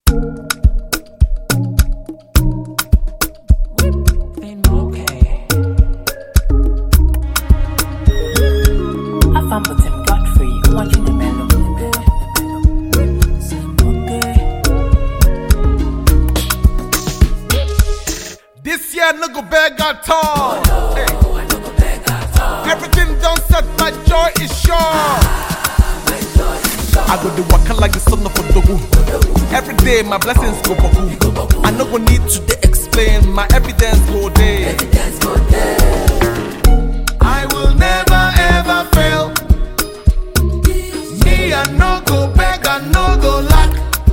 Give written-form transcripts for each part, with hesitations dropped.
This year no go beg at all. Everything done set, my joy is sure. I go to waka like the son of a dogu. Every day my blessings go baku. I no go need to explain, my evidence go there. I will never ever fail. Me I no go beg, I no go lack.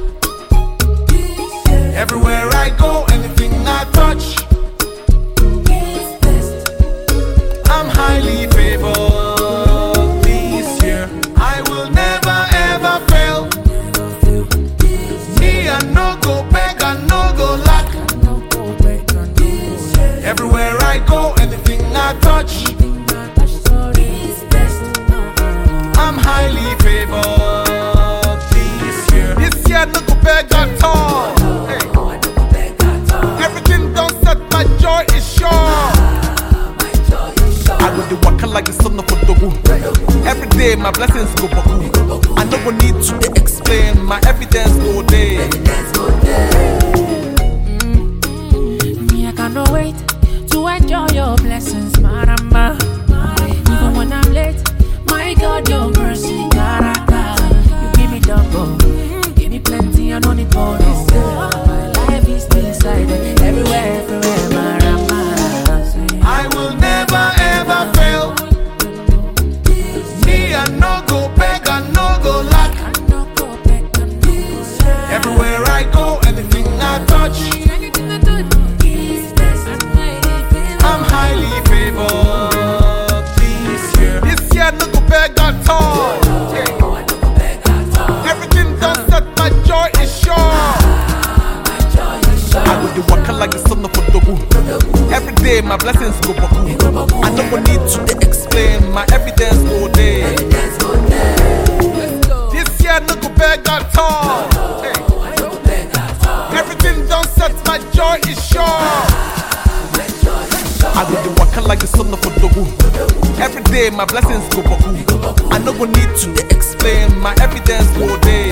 Everywhere I go, anything I touch, I'm highly favored this year. I will never ever fail. Me I no go beg, I no go lack. Everywhere I go, anything I touch, I'm highly favored this year. This year no go beg at all. Everything done set, my joy is sure. I go to waka like the son of a dogu. Every day my blessings go baku. I no go need to explain, my evidence go there. Me I cannot wait to enjoy your blessings, marama. Even when I'm late, my God, your mercy, garaka. You give me double, give me plenty, I don't need bonus. My life is still inside, everywhere, marama. I will never ever fail. Me I no go beg, I no go lack. Everywhere I go, anything I touch, I'm highly favored this year. This year no go beg at all. Everything done set, my joy is sure. I go to waka like the son of a dogu. Every day my blessings go baku. I no go need to explain, my evidence go there. This year no go beg at all. Everything done set, my joy is sure. I go to waka like the son of a dogu. Every day my blessings go baku. I no go need to explain, my evidence go there.